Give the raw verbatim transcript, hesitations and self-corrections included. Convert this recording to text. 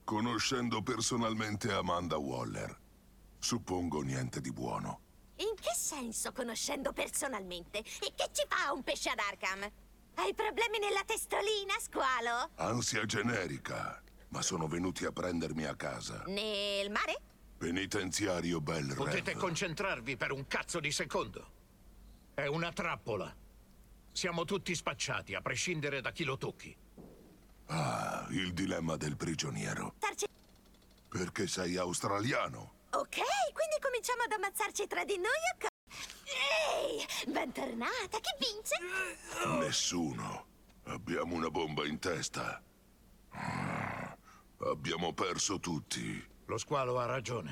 Conoscendo personalmente Amanda Waller, suppongo niente di buono. In che senso conoscendo personalmente? E che ci fa un pesce ad Arkham? Hai problemi nella testolina, squalo? Ansia generica, ma sono venuti a prendermi a casa. Nel mare? Penitenziario Bel Rev. Potete concentrarvi per un cazzo di secondo. È una trappola. Siamo tutti spacciati, a prescindere da chi lo tocchi. Ah, il dilemma del prigioniero. Tarci... Perché sei australiano? Ok, quindi cominciamo ad ammazzarci tra di noi o co... Ehi, bentornata, chi vince? Nessuno. Abbiamo una bomba in testa. Abbiamo perso tutti. Lo squalo ha ragione.